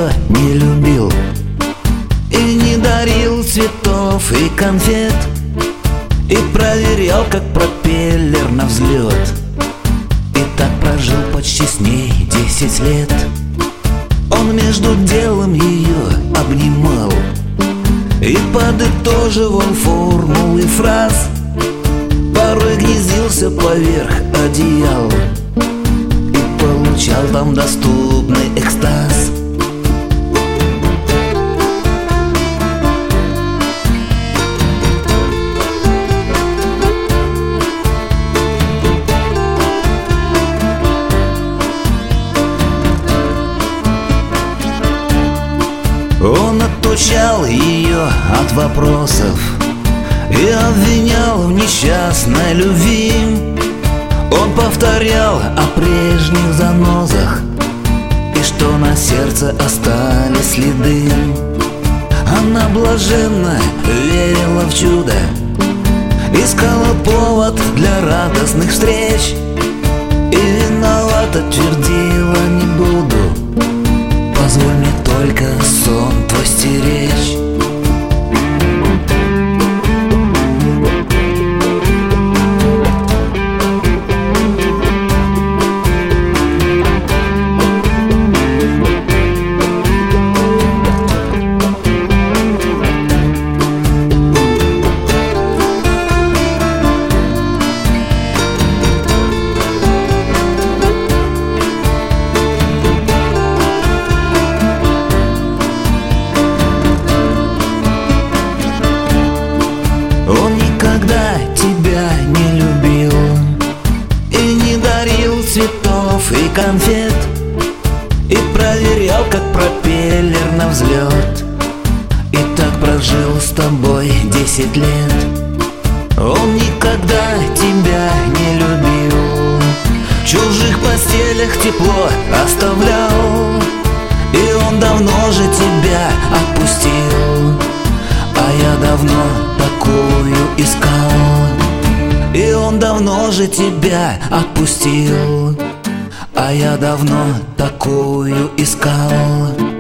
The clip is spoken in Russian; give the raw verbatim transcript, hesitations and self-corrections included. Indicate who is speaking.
Speaker 1: ее не любил и не дарил цветов и конфет, и проверял, как пропеллер на взлет. И так прожил почти с ней десять лет. Он между делом ее обнимал и подытоживал формулы фраз, порой гнездился поверх одеял и получал там доступный экстаз. Он отучал ее от вопросов и обвинял в несчастной любви. Он повторял о прежних занозах и что на сердце остались следы. Она блаженно верила в чудо, искала повод для радостных встреч и виновата твердила: не буду, позволь мне только сон твой стеречь. Он никогда тебя не любил и не дарил цветов и конфет, и проверял, как пропеллер на взлет. И так прожил с тобой десять лет. Он никогда тебя не любил, в чужих постелях тепло оставлял, и он давно же тебя отпустил. А я давно такую искал, и он давно же тебя отпустил. А я давно такую искал.